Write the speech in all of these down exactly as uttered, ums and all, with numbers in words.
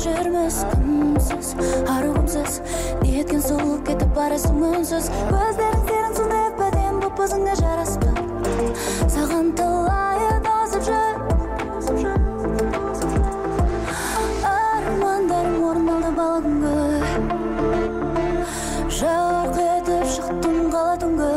жүрміз күнсіз арығымсыз неткен сұлу кетіп барасың үнсіз көздерің сенің сондай әппәдем боп өзіңе жараспы саған талайы тосып жүр армандарым орындалды бала күнгі жарқ етіп шықтым қала түнгі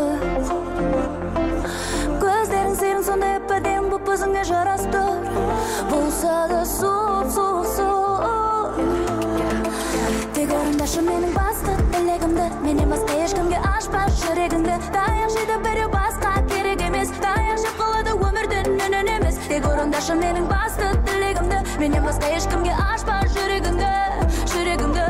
көздерің сенің сондай әппәдем боп өзіңе жарасты болса да суық суық суық тек орындашы менің басты тілегімді менен басқа ешкімге ашпа жүрегіңді таяқ жейді біреу басқа керек емес таяқ жеп қалады өмірден үнін емес тек орындашы менің басты тілегімді менен басқа ешкімге ашпа жүрегіңді жүрегіңді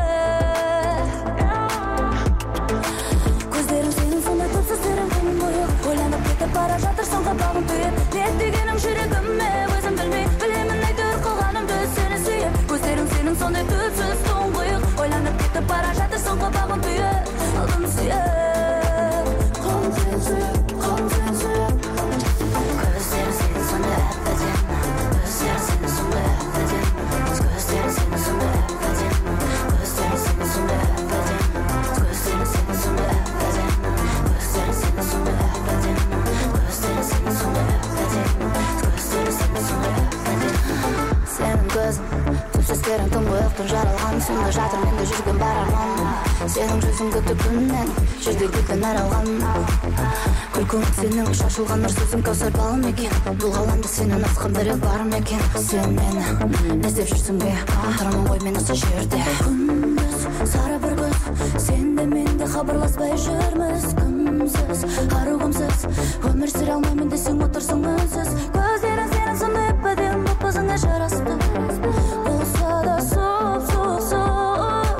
көздерің сенің сондай көпсіз терең күн бойы ойланып кетіп бара жатырсың қабағың түйіп не дегенің жүрегіме өзім білмей білемін әйтеуір қылғанымды сені сүйіп көздерің сенің сондай түпсіз тұңғиық ойланып кетіп бара жатырсың қабағың түйіп алдым сүйіп қолым сені сүйіп қолым сені сүйіп көздерің сенің сондай әп-әдемі көздерің сенің сондай әп-әдемі көздерің сенің сондай әп-әдемі көздерің сенің сондай әп-әдемі көздерің сенің сондай әп-әдемі көздерің сенің сондай әп-әдемі көздерің сенің сондай әп-әдемі көздерің сенің сондай әп-әдемі сенің көзің түпсіздерің тұңғиықтан жаралған сонда жатыр менде жүрген бар арман сенің жүзің күтіп күннен жерде күткен аралған күлкің сенің шашылған нұр сөзің кәусар балым екен бұл ғаламда сенен асқан біреу бар ма екен сен мені іздеп жүрсің бе тұрамын ғой мен осы жерде күндіз сары бір көз сен де мен де хабарласпай жүрміз күнсіз арығымсыз өмір сүре алмаймын десең отырсың үнсіз көздерің сенің сондай әп-әдемі боп өзіңе жарасты болса да суық суық суық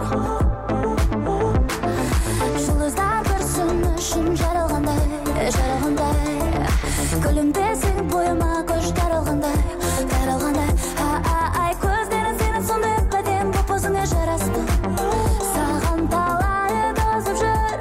жұлдыздар бір сүн үшін жаралғандай жаралғандай күлімдесең бойыма күш таралғандай таралғандай ай көздерің сенің сондай әп-әдемі боп өзіңе жарасты саған талайы тосып жүр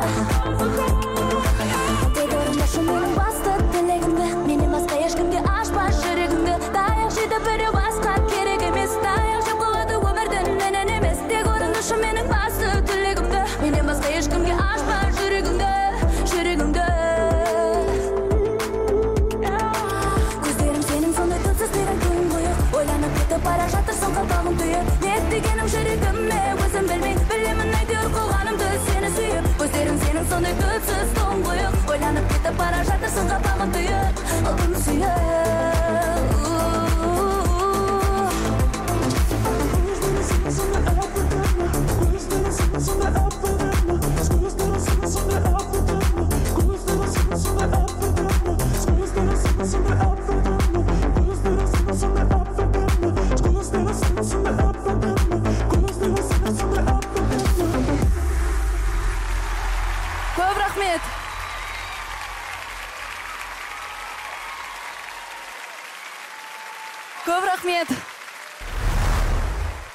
тек орындашы менің басты тілегімді менен басқа ешкімге ашпа жүрегіңді таяқ жейді біреу басқа керек емес таяқ жеп қалады өмірден үнін емес тек орындашы менің басты тілегімді менен басқа ешкімге ашпа жүрегіңді жүрегіңді көздерің сенің сондай түпсіз терең тұңғиық ойланып кетіп бара жатырсың қабағың түйіп не дегенің жүрегіме өзім білмей білемін әйтеуір қылғанымды сені сүйіп көздерің сенің сондай түпсіз тұңғиық ойланып кетіп бара жатырсың